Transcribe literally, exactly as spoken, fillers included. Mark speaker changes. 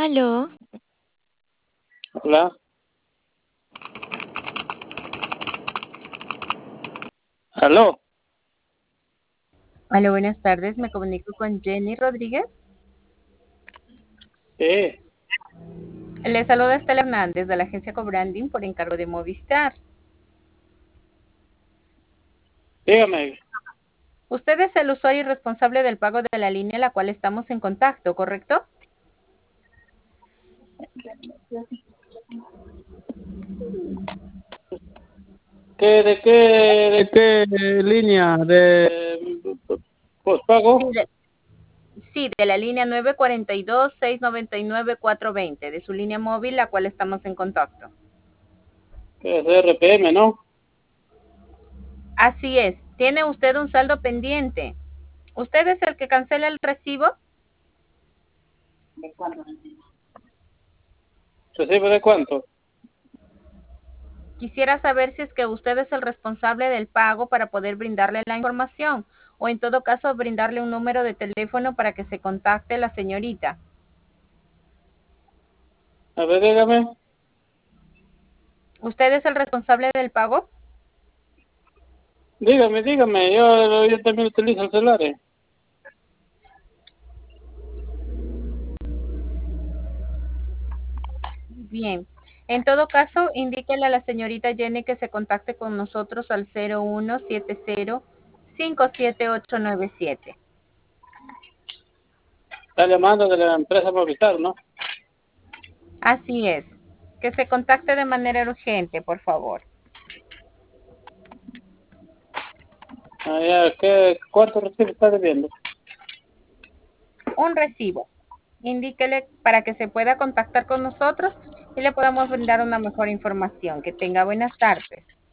Speaker 1: Aló,
Speaker 2: Hola, aló,
Speaker 3: Hola, buenas tardes. Me comunico con Jenny Rodríguez.
Speaker 2: sí,
Speaker 3: Le saluda Estela Hernández de la agencia Cobranding por encargo de Movistar.
Speaker 2: dígame,
Speaker 3: Usted es el usuario y responsable del pago de la línea en la cual estamos en contacto, ¿correcto?
Speaker 2: ¿qué, de qué, de qué línea de
Speaker 3: Sí,
Speaker 2: postpago?
Speaker 3: de, sí, de la línea nueve cuatro dos, seis nueve nueve, cuatro dos cero, de su línea móvil, la cual estamos en contacto.
Speaker 2: Que es R P M, ¿no?
Speaker 3: Así es. ¿Tiene usted un saldo pendiente? ¿Usted es el que cancela el recibo?
Speaker 2: ¿Recibe de cuánto?
Speaker 3: Quisiera saber si es que usted es el responsable del pago para poder brindarle la información o en todo caso brindarle un número de teléfono para que se contacte la señorita.
Speaker 2: A ver, dígame,
Speaker 3: ¿Usted es el responsable del pago?
Speaker 2: dígame, dígame, yo, yo también utilizo el celular. eh.
Speaker 3: Bien. En todo caso, indíquele a la señorita Jenny que se contacte con nosotros al cero uno siete cero, cinco siete ocho nueve siete.
Speaker 2: Está llamando de la empresa Movistar, ¿no?
Speaker 3: Así es. Que se contacte de manera urgente, por favor.
Speaker 2: Ah, ya, ¿qué, ¿cuánto recibe está debiendo?
Speaker 3: Un recibo. Indíquele para que se pueda contactar con nosotros y le podamos brindar una mejor información. Que tenga buenas tardes.